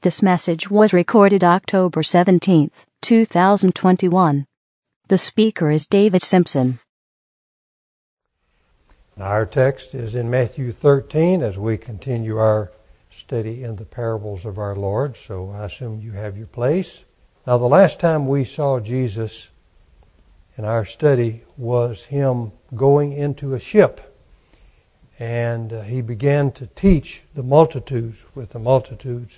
This message was recorded October 17, 2021. The speaker is David Simpson. Our text is in Matthew 13 as we continue our study in the parables of our Lord, so I assume you have your place. Now, the last time we saw Jesus in our study was Him going into a ship, and He began to teach the multitudes with the multitudes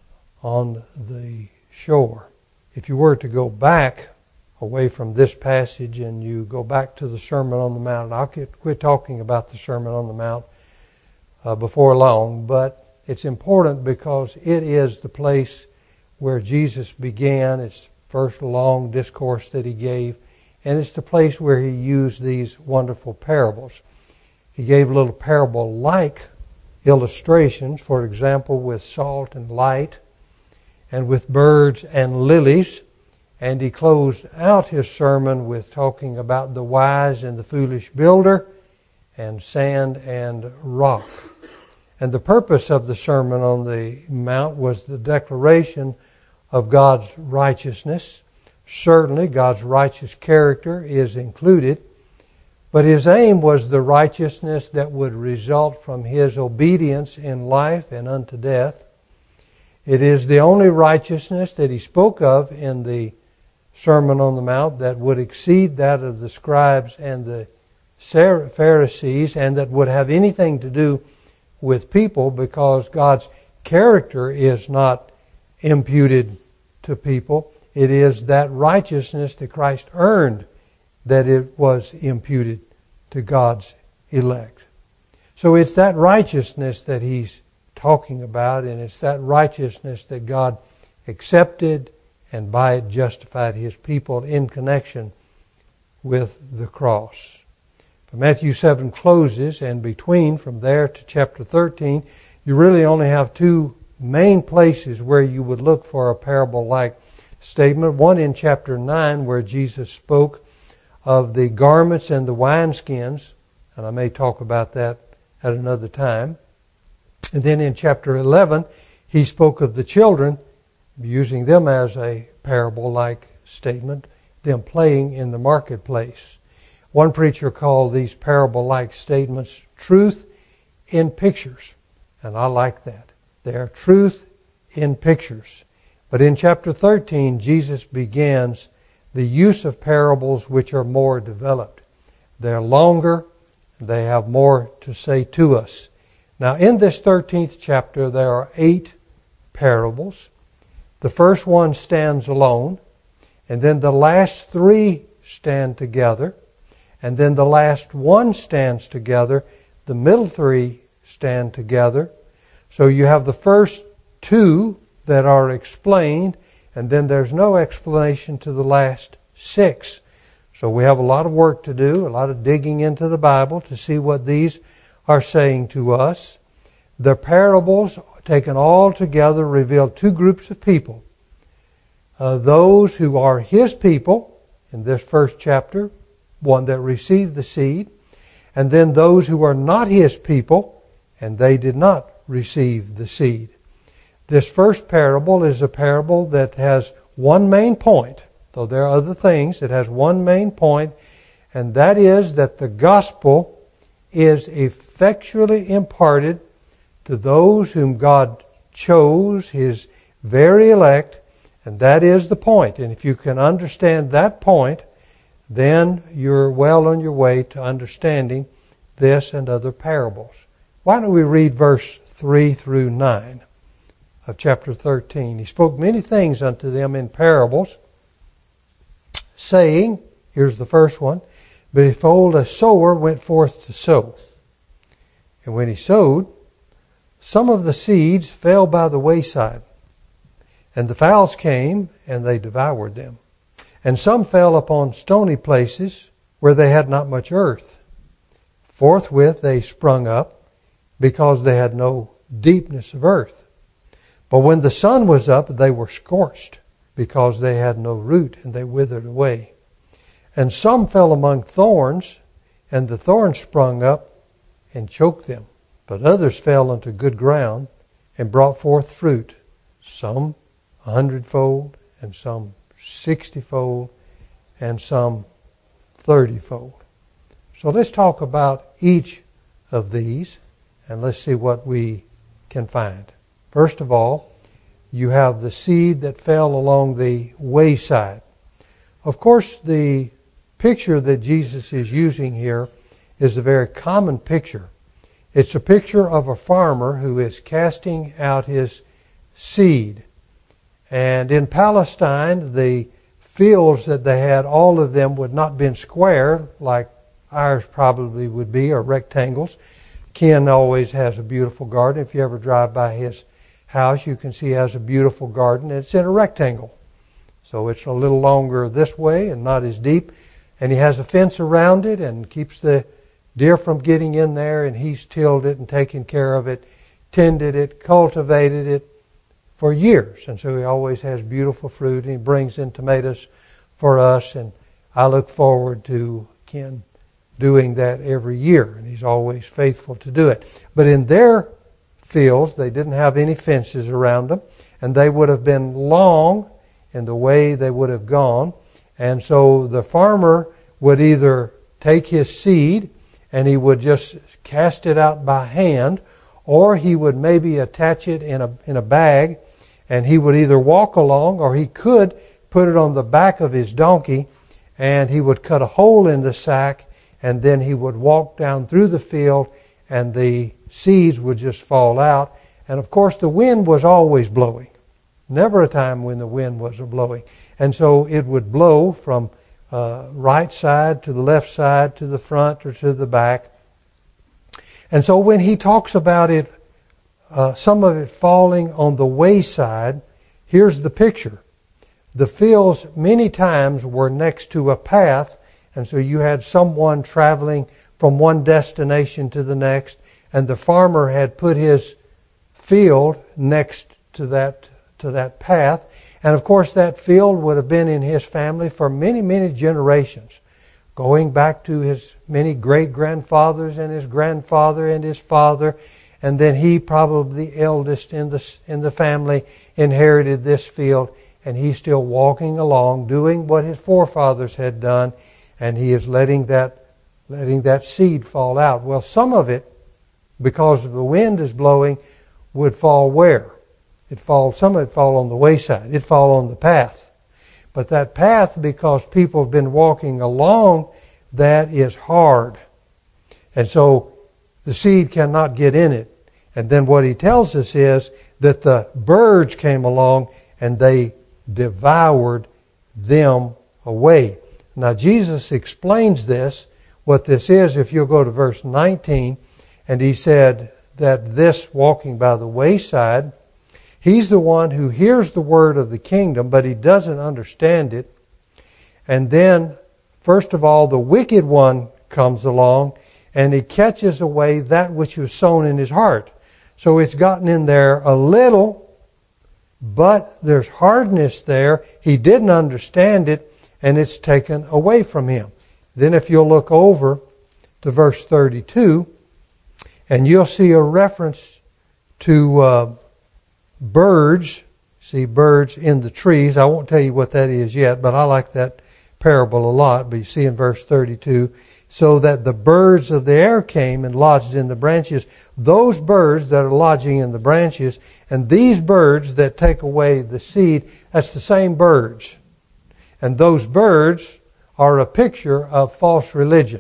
on the shore. If you were to go back away from this passage and you go back to the Sermon on the Mount, I'll quit talking about the Sermon on the Mount before long, but it's important because it is the place where Jesus began. It's the first long discourse that He gave, and it's the place where He used these wonderful parables. He gave little parable-like illustrations, for example, with salt and light, and with birds and lilies. And He closed out His sermon with talking about the wise and the foolish builder, and sand and rock. And the purpose of the Sermon on the Mount was the declaration of God's righteousness. Certainly God's righteous character is included, but His aim was the righteousness that would result from His obedience in life and unto death. It is the only righteousness that He spoke of in the Sermon on the Mount that would exceed that of the scribes and the Pharisees, and that would have anything to do with people, because God's character is not imputed to people. It is that righteousness that Christ earned that it was imputed to God's elect. So it's that righteousness that He's talking about, and it's that righteousness that God accepted and by it justified His people in connection with the cross. But Matthew 7 closes, and between from there to chapter 13, you really only have two main places where you would look for a parable-like statement. One in chapter 9, where Jesus spoke of the garments and the wineskins, and I may talk about that at another time. And then in chapter 11, He spoke of the children, using them as a parable-like statement, them playing in the marketplace. One preacher called these parable-like statements truth in pictures, and I like that. They are truth in pictures. But in chapter 13, Jesus begins the use of parables which are more developed. They're longer, and they have more to say to us. Now, in this 13th chapter, there are 8 parables. The first one stands alone, and then the last 3 stand together, and then the last one stands together. The middle 3 stand together. So you have the first 2 that are explained, and then there's no explanation to the last 6. So we have a lot of work to do, a lot of digging into the Bible to see what these are saying to us. The parables, taken all together, reveal 2 groups of people. Those who are His people, in this first chapter, one that received the seed, and then those who are not His people, and they did not receive the seed. This first parable is a parable that has one main point, though there are other things. It has one main point, and that is that the gospel is effectually imparted to those whom God chose, His very elect, and that is the point. And if you can understand that point, then you're well on your way to understanding this and other parables. Why don't we read verse 3 through 9 of chapter 13. He spoke many things unto them in parables, saying, here's the first one, behold, a sower went forth to sow. And when he sowed, some of the seeds fell by the wayside, and the fowls came, and they devoured them. And some fell upon stony places, where they had not much earth. Forthwith they sprung up, because they had no deepness of earth. But when the sun was up, they were scorched, because they had no root, and they withered away. And some fell among thorns, and the thorns sprung up and choked them. But others fell into good ground, and brought forth fruit, some 100-fold, and some 60-fold, and some 30-fold. So let's talk about each of these, and let's see what we can find. First of all, you have the seed that fell along the wayside. Of course, the picture that Jesus is using here is a very common picture. It's a picture of a farmer who is casting out his seed. And in Palestine, the fields that they had, all of them would not been square like ours probably would be, or rectangles. Ken always has a beautiful garden. If you ever drive by his house, you can see he has a beautiful garden. It's in a rectangle. So it's a little longer this way and not as deep. And he has a fence around it and keeps the deer from getting in there, and he's tilled it and taken care of it, tended it, cultivated it for years. And so he always has beautiful fruit, and he brings in tomatoes for us, and I look forward to Ken doing that every year, and he's always faithful to do it. But in their fields, they didn't have any fences around them, and they would have been long in the way they would have gone. And so the farmer would either take his seed and he would just cast it out by hand, or he would maybe attach it in a bag, and he would either walk along, or he could put it on the back of his donkey, and he would cut a hole in the sack, and then he would walk down through the field, and the seeds would just fall out. And of course the wind was always blowing. Never a time when the wind wasn't blowing. And so it would blow from right side to the left side, to the front or to the back. And so when he talks about it, some of it falling on the wayside, here's the picture. The fields many times were next to a path, and so you had someone traveling from one destination to the next, and the farmer had put his field next to that path. And of course that field would have been in his family for many, many generations, going back to his many great-grandfathers and his grandfather and his father. And then he, probably the eldest in the family, inherited this field, and he's still walking along, doing what his forefathers had done, and he is letting that seed fall out. Well, some of it, because the wind is blowing, would fall where? Some of it fall on the wayside. It'd fall on the path. But that path, because people have been walking along, that is hard. And so the seed cannot get in it. And then what he tells us is that the birds came along and they devoured them away. Now Jesus explains this, what this is, if you'll go to verse 19, and he said that this walking by the wayside, he's the one who hears the word of the kingdom, but he doesn't understand it. And then, first of all, the wicked one comes along, and he catches away that which was sown in his heart. So it's gotten in there a little, but there's hardness there. He didn't understand it, and it's taken away from him. Then if you'll look over to verse 32, and you'll see a reference to birds. See birds in the trees. I won't tell you what that is yet, but I like that parable a lot. But you see in verse 32, so that the birds of the air came and lodged in the branches. Those birds that are lodging in the branches, and these birds that take away the seed, that's the same birds. And those birds are a picture of false religion.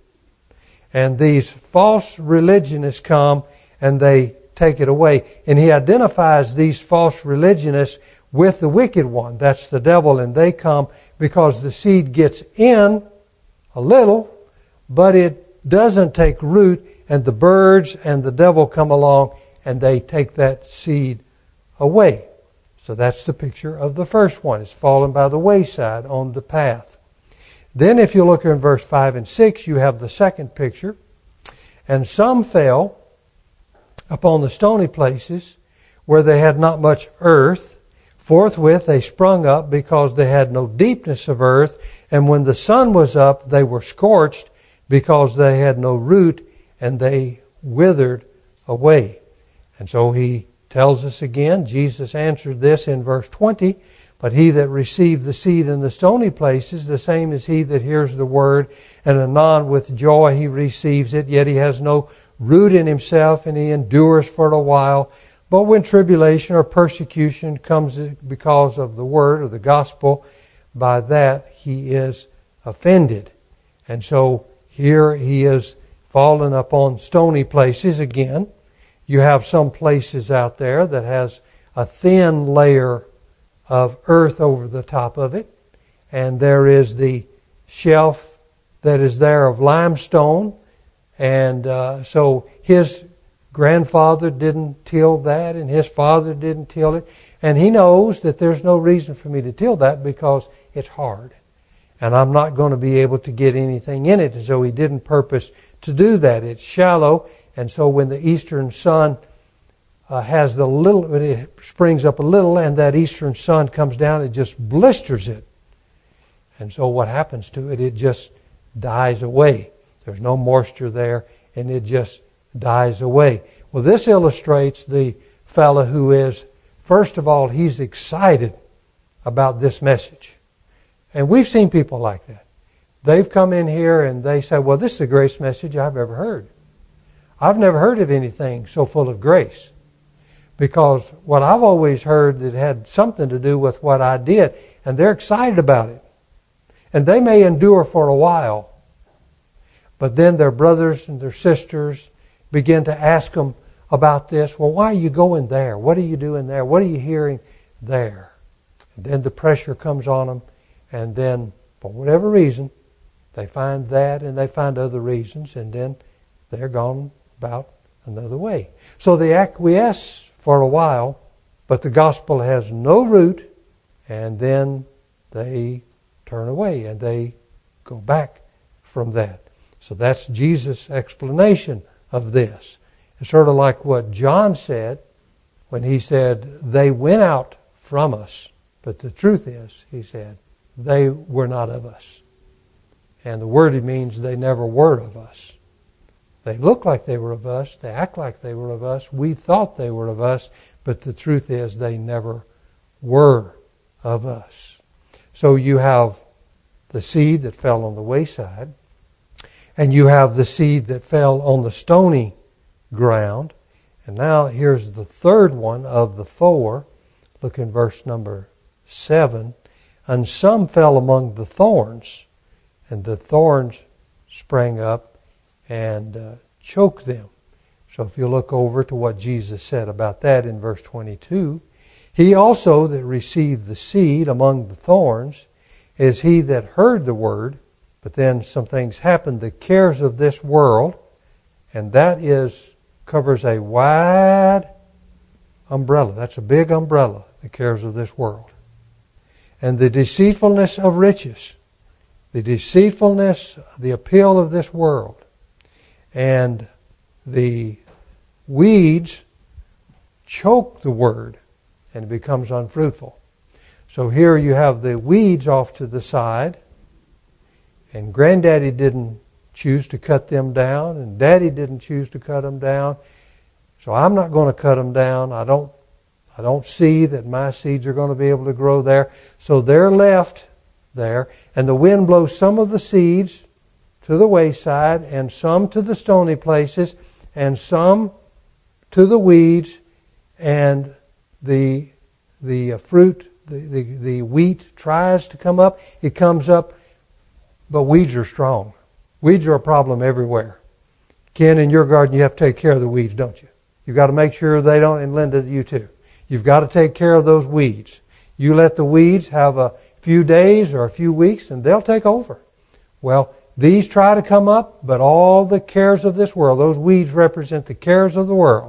And these false religionists come and they take it away. And he identifies these false religionists with the wicked one. That's the devil. And they come because the seed gets in a little, but it doesn't take root. And the birds and the devil come along and they take that seed away. So that's the picture of the first one. It's fallen by the wayside on the path. Then if you look in verse 5 and 6, you have the second picture. And some fell upon the stony places where they had not much earth. Forthwith they sprung up because they had no deepness of earth. And when the sun was up, they were scorched because they had no root, and they withered away. And so he tells us again, Jesus answered this in verse 20, but he that received the seed in the stony places, the same is he that hears the word, and anon with joy he receives it, yet he has no root in himself, and he endures for a while. But when tribulation or persecution comes because of the word or the gospel, by that he is offended. And so here he is fallen upon stony places again. You have some places out there that has a thin layer of earth over the top of it. And there is the shelf that is there of limestone. And so his grandfather didn't till that, and his father didn't till it. And he knows that there's no reason for me to till that because it's hard. And I'm not going to be able to get anything in it. And so he didn't purpose to do that. It's shallow. And so when the eastern sun has the little, when it springs up a little and that eastern sun comes down, it just blisters it. And so what happens to it? It just dies away. There's no moisture there, and it just dies away. Well, this illustrates the fellow who is, first of all, he's excited about this message. And we've seen people like that. They've come in here and they say, well, this is the greatest message I've ever heard. I've never heard of anything so full of grace. Because what I've always heard that had something to do with what I did, and they're excited about it. And they may endure for a while, but then their brothers and their sisters begin to ask them about this. Well, why are you going there? What are you doing there? What are you hearing there? And then the pressure comes on them, and then for whatever reason, they find that and they find other reasons, and then they're gone about another way. So they acquiesce for a while, but the gospel has no root, and then they turn away and they go back from that. So that's Jesus' explanation of this. It's sort of like what John said when he said, they went out from us. But the truth is, he said, they were not of us. And the word means they never were of us. They look like they were of us. They act like they were of us. We thought they were of us. But the truth is, they never were of us. So you have the seed that fell on the wayside, and you have the seed that fell on the stony ground. And now here's the third one of the four. Look in verse number 7. And some fell among the thorns, and the thorns sprang up and choked them. So if you look over to what Jesus said about that in verse 22, he also that received the seed among the thorns is he that heard the word, but then some things happened, the cares of this world, and that covers a wide umbrella. That's a big umbrella, the cares of this world. And the deceitfulness of riches, the deceitfulness, the appeal of this world, and the weeds choke the word, and it becomes unfruitful. So here you have the weeds off to the side, and Granddaddy didn't choose to cut them down, and Daddy didn't choose to cut them down. So I'm not going to cut them down. I don't see that my seeds are going to be able to grow there. So they're left there, and the wind blows some of the seeds to the wayside, and some to the stony places, and some to the weeds, and the fruit, the wheat tries to come up. It comes up, but weeds are strong. Weeds are a problem everywhere. Ken, in your garden, you have to take care of the weeds, don't you? You've got to make sure they don't, and Linda, you too. You've got to take care of those weeds. You let the weeds have a few days or a few weeks, and they'll take over. Well, these try to come up, but all the cares of this world, those weeds represent the cares of the world.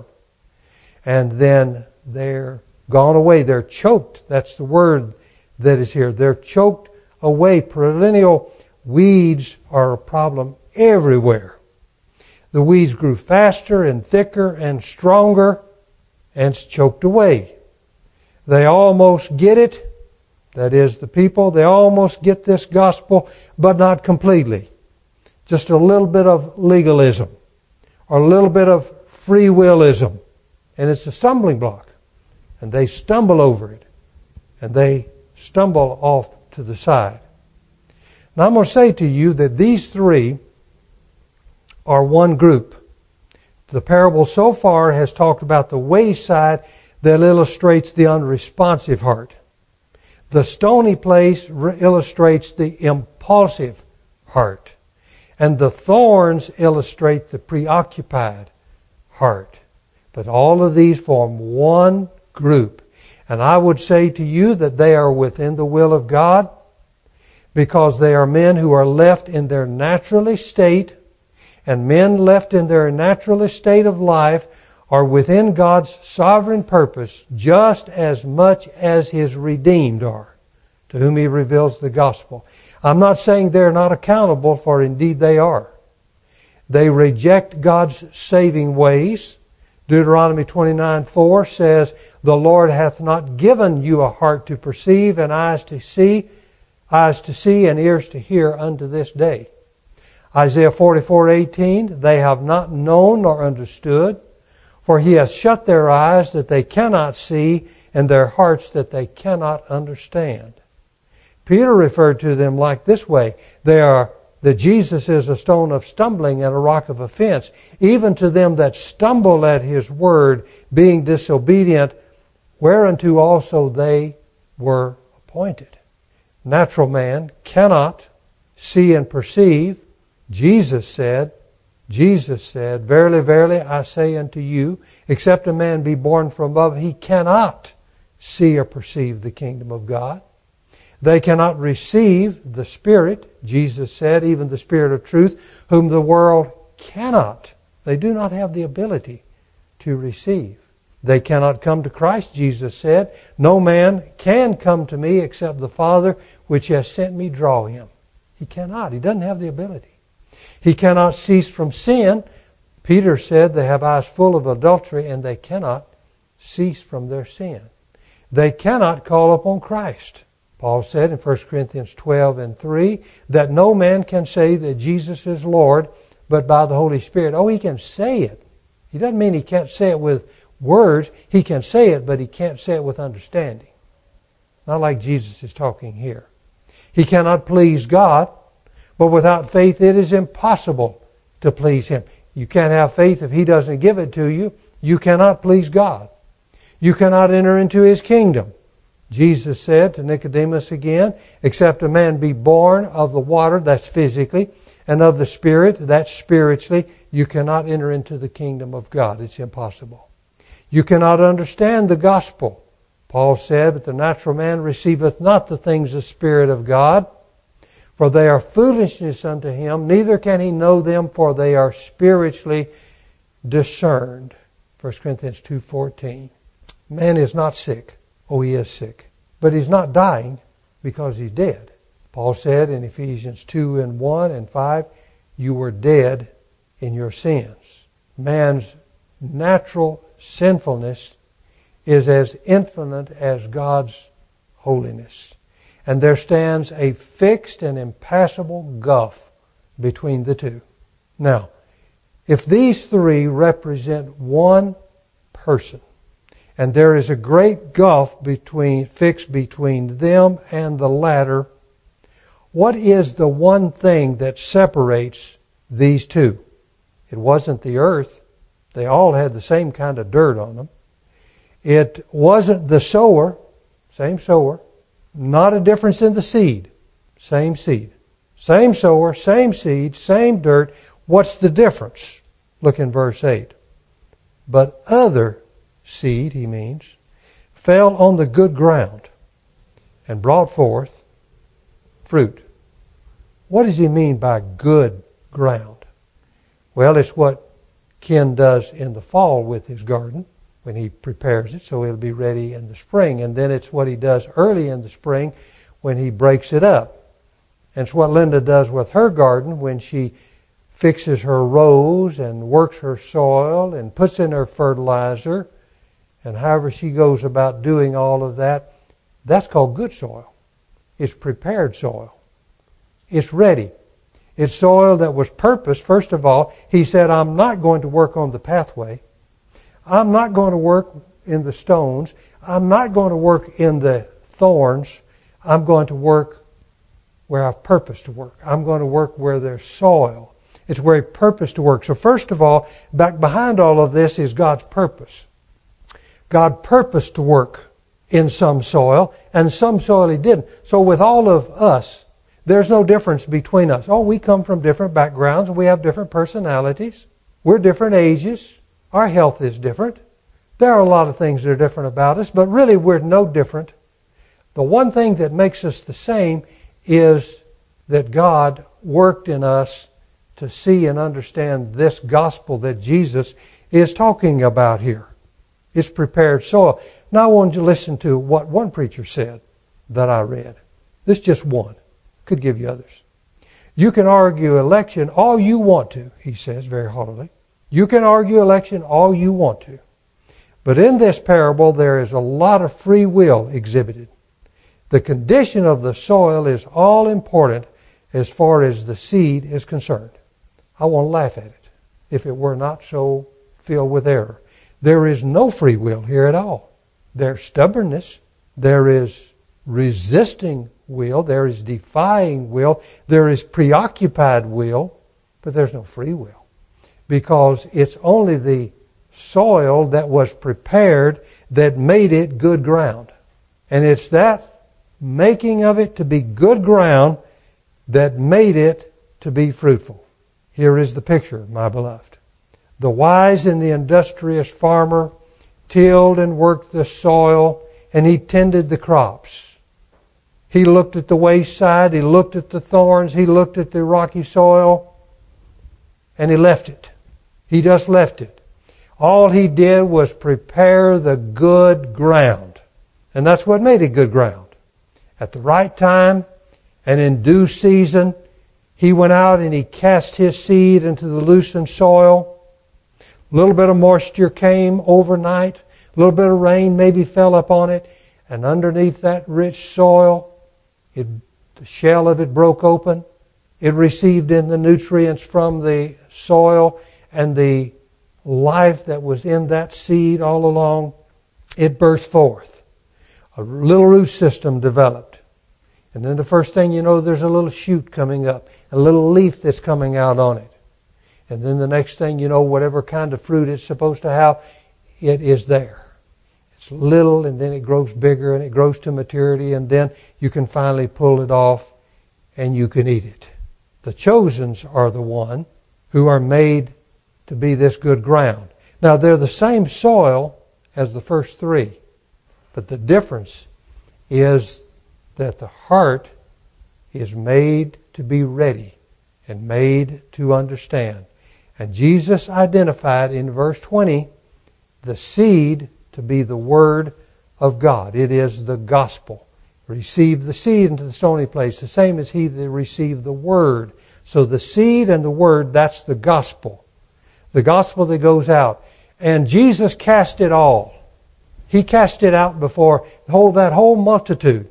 And then they're gone away. They're choked. That's the word that is here. They're choked away. Perennial weeds are a problem everywhere. The weeds grew faster and thicker and stronger, and it's choked away. They almost get it. That is, the people, they almost get this gospel, but not completely. Just a little bit of legalism, or a little bit of free willism. And it's a stumbling block. and they stumble over it, and they stumble off to the side. Now I'm going to say to you that these three are one group. The parable so far has talked about the wayside that illustrates the unresponsive heart. The stony place illustrates the impulsive heart. And the thorns illustrate the preoccupied heart. But all of these form one group. And I would say to you that they are within the will of God, because they are men who are left in their natural estate, and men left in their natural estate of life are within God's sovereign purpose just as much as His redeemed are, to whom He reveals the gospel. I'm not saying they're not accountable, for indeed they are. They reject God's saving ways. Deuteronomy 29:4 says, "The Lord hath not given you a heart to perceive, and eyes to see, and ears to hear unto this day." Isaiah 44:18, "They have not known nor understood, for He has shut their eyes that they cannot see, and their hearts that they cannot understand." Peter referred to them like this way: that Jesus is a stone of stumbling and a rock of offense, even to them that stumble at His word, being disobedient, whereunto also they were appointed. Natural man cannot see and perceive. Jesus said, "Verily, verily, I say unto you, except a man be born from above, he cannot see or perceive the kingdom of God." They cannot receive the Spirit, Jesus said, even the Spirit of truth, whom the world cannot. They do not have the ability to receive. They cannot come to Christ, Jesus said. "No man can come to me except the Father which has sent me draw him." He cannot. He doesn't have the ability. He cannot cease from sin. Peter said they have eyes full of adultery, and they cannot cease from their sin. They cannot call upon Christ. Paul said in 1 Corinthians 12:3 that no man can say that Jesus is Lord but by the Holy Spirit. Oh, he can say it. He doesn't mean he can't say it with words. He can say it, but he can't say it with understanding. Not like Jesus is talking here. He cannot please God, but without faith it is impossible to please Him. You can't have faith if He doesn't give it to you. You cannot please God. You cannot enter into His kingdom. Jesus said to Nicodemus again, "Except a man be born of the water," that's physically, "and of the Spirit," that's spiritually, you cannot enter into the kingdom of God. It's impossible. You cannot understand the gospel. Paul said, "But the natural man receiveth not the things of the Spirit of God, for they are foolishness unto him, neither can he know them, for they are spiritually discerned." 1 Corinthians 2:14. Man is not sick. Oh, he is sick. But he's not dying because he's dead. Paul said in Ephesians 2:1 and 5, "You were dead in your sins." Man's natural sinfulness is as infinite as God's holiness. And there stands a fixed and impassable gulf between the two. Now, if these three represent one person, and there is a great gulf fixed between them and the latter, what is the one thing that separates these two? It wasn't the earth. They all had the same kind of dirt on them. It wasn't the sower, same sower. Not a difference in the seed, same seed. Same sower, same seed, same dirt. What's the difference? Look in verse 8. "But other seed," he means, "fell on the good ground and brought forth fruit." What does he mean by good ground? Well, it's what Ken does in the fall with his garden when he prepares it so it'll be ready in the spring. And then it's what he does early in the spring when he breaks it up. And it's what Linda does with her garden when she fixes her rows and works her soil and puts in her fertilizer. And however she goes about doing all of that, that's called good soil. It's prepared soil. It's ready. It's soil that was purposed. First of all, he said, "I'm not going to work on the pathway. I'm not going to work in the stones. I'm not going to work in the thorns. I'm going to work where I've purpose to work. I'm going to work where there's soil. It's where He purposed to work. So first of all, back behind all of this is God's purpose. God purposed to work in some soil, and some soil He didn't. So with all of us, there's no difference between us. Oh, we come from different backgrounds. We have different personalities. We're different ages. Our health is different. There are a lot of things that are different about us, but really we're no different. The one thing that makes us the same is that God worked in us to see and understand this gospel that Jesus is talking about here. It's prepared soil. Now I want you to listen to what one preacher said that I read. This is just one. Could give you others. You can argue election all you want to, he says very haughtily. You can argue election all you want to. But in this parable, there is a lot of free will exhibited. The condition of the soil is all important as far as the seed is concerned. I want to laugh at it if it were not so filled with error. There is no free will here at all. There's stubbornness. There is resisting will. There is defying will. There is preoccupied will. But there's no free will. Because it's only the soil that was prepared that made it good ground. And it's that making of it to be good ground that made it to be fruitful. Here is the picture, my beloved. The wise and the industrious farmer tilled and worked the soil, and he tended the crops. He looked at the wayside, he looked at the thorns, he looked at the rocky soil, and he left it. He just left it. All he did was prepare the good ground. And that's what made it good ground. At the right time and in due season, he went out and he cast his seed into the loosened soil. A little bit of moisture came overnight. A little bit of rain maybe fell upon it. And underneath that rich soil, the shell of it broke open. It received in the nutrients from the soil and the life that was in that seed all along. It burst forth. A little root system developed. And then the first thing you know, there's a little shoot coming up, a little leaf that's coming out on it. And then the next thing you know, whatever kind of fruit it's supposed to have, it is there. It's little, and then it grows bigger, and it grows to maturity, and then you can finally pull it off, and you can eat it. The chosens are the one who are made to be this good ground. Now, they're the same soil as the first three, but the difference is that the heart is made to be ready and made to understand. And Jesus identified in verse 20 the seed to be the Word of God. It is the gospel. Receive the seed into the stony place, the same as he that received the Word. So the seed and the Word, that's the gospel. The gospel that goes out. And Jesus cast it all. He cast it out before that whole multitude.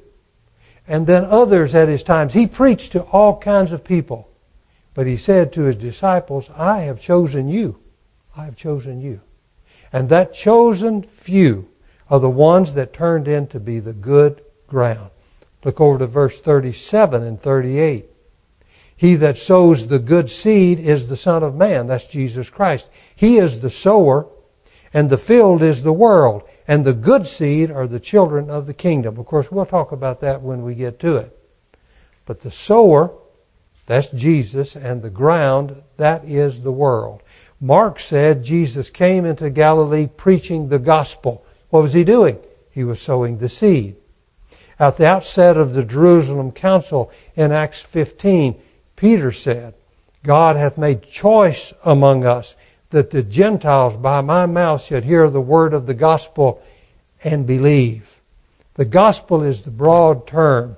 And then others at his times. He preached to all kinds of people. But he said to his disciples, I have chosen you. I have chosen you. And that chosen few are the ones that turned in to be the good ground. Look over to verse 37 and 38. He that sows the good seed is the Son of Man. That's Jesus Christ. He is the sower, and the field is the world. And the good seed are the children of the kingdom. Of course, we'll talk about that when we get to it. But the sower, that's Jesus, and the ground, that is the world. Mark said Jesus came into Galilee preaching the gospel. What was he doing? He was sowing the seed. At the outset of the Jerusalem Council in Acts 15, Peter said, God hath made choice among us that the Gentiles by my mouth should hear the word of the gospel and believe. The gospel is the broad term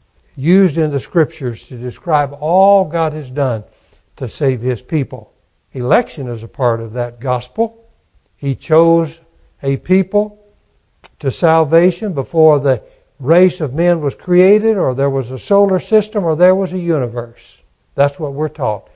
used in the Scriptures to describe all God has done to save His people. Election is a part of that gospel. He chose a people to salvation before the race of men was created, or there was a solar system, or there was a universe. That's what we're taught.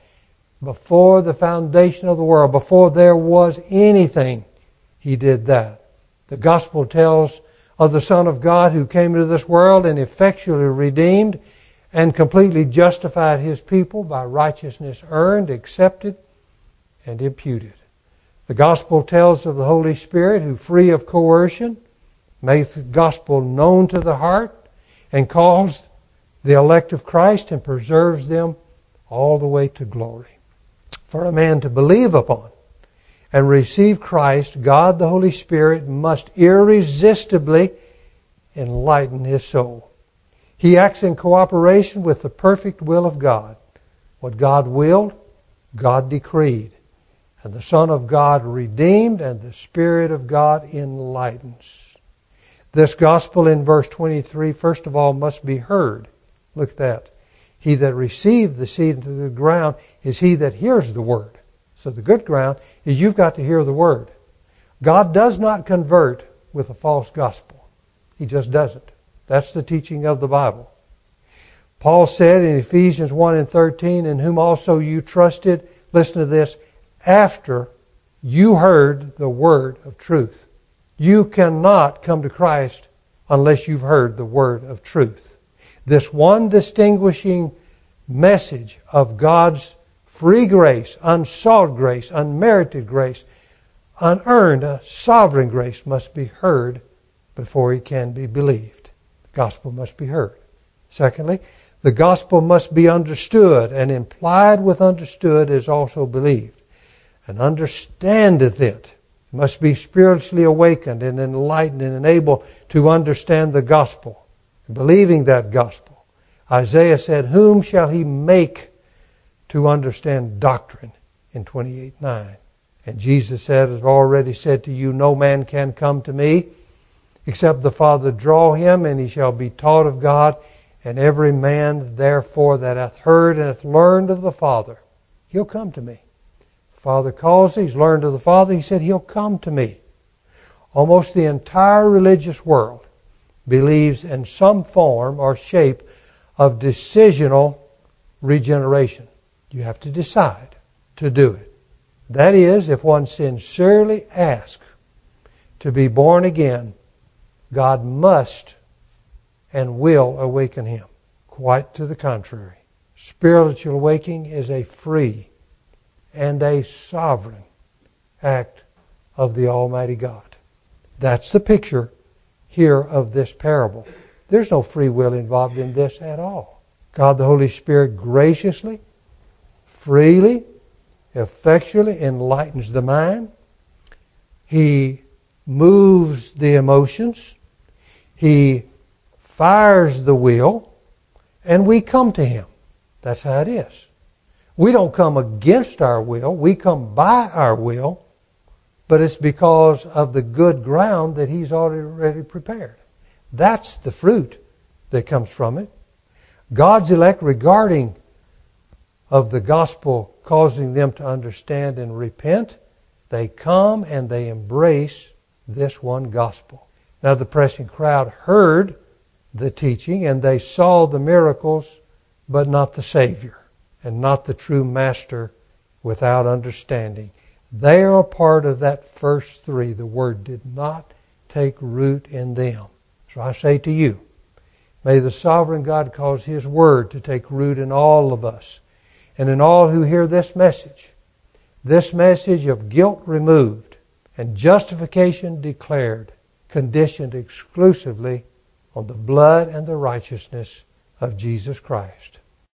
Before the foundation of the world, before there was anything, He did that. The gospel tells of the Son of God who came into this world and effectually redeemed and completely justified His people by righteousness earned, accepted, and imputed. The gospel tells of the Holy Spirit who, free of coercion, makes the gospel known to the heart and calls the elect of Christ and preserves them all the way to glory. For a man to believe upon and receive Christ, God the Holy Spirit must irresistibly enlighten his soul. He acts in cooperation with the perfect will of God. What God willed, God decreed. And the Son of God redeemed, and the Spirit of God enlightens. This gospel in verse 23, first of all, must be heard. Look at that. He that received the seed into the ground is he that hears the word. So the good ground is you've got to hear the word. God does not convert with a false gospel. He just doesn't. That's the teaching of the Bible. Paul said in Ephesians 1 and 13, in whom also you trusted, listen to this, after you heard the word of truth. You cannot come to Christ unless you've heard the word of truth. This one distinguishing message of God's free grace, unsought grace, unmerited grace, unearned, sovereign grace must be heard before it can be believed. The gospel must be heard. Secondly, the gospel must be understood, and implied with understood is also believed. And understandeth it must be spiritually awakened and enlightened and able to understand the gospel, believing that gospel. Isaiah said, whom shall he make to understand doctrine in 28:9? And Jesus said, as I've already said to you, no man can come to me except the Father draw him, and he shall be taught of God. And every man, therefore, that hath heard and hath learned of the Father, he'll come to me. The Father calls, he's learned of the Father. He said, he'll come to me. Almost the entire religious world believes in some form or shape of decisional regeneration. You have to decide to do it. That is, if one sincerely asks to be born again, God must and will awaken him. Quite to the contrary. Spiritual awakening is a free and a sovereign act of the Almighty God. That's the picture here of this parable. There's no free will involved in this at all. God the Holy Spirit graciously, freely, effectually enlightens the mind. He moves the emotions. He fires the will, and we come to Him. That's how it is. We don't come against our will. We come by our will, but it's because of the good ground that He's already prepared. That's the fruit that comes from it. God's elect, regarding of the gospel causing them to understand and repent, they come and they embrace this one gospel. Now the pressing crowd heard the teaching and they saw the miracles, but not the Savior and not the true Master without understanding. They are a part of that first three. The Word did not take root in them. So I say to you, may the sovereign God cause His Word to take root in all of us and in all who hear this message of guilt removed and justification declared, conditioned exclusively on the blood and the righteousness of Jesus Christ.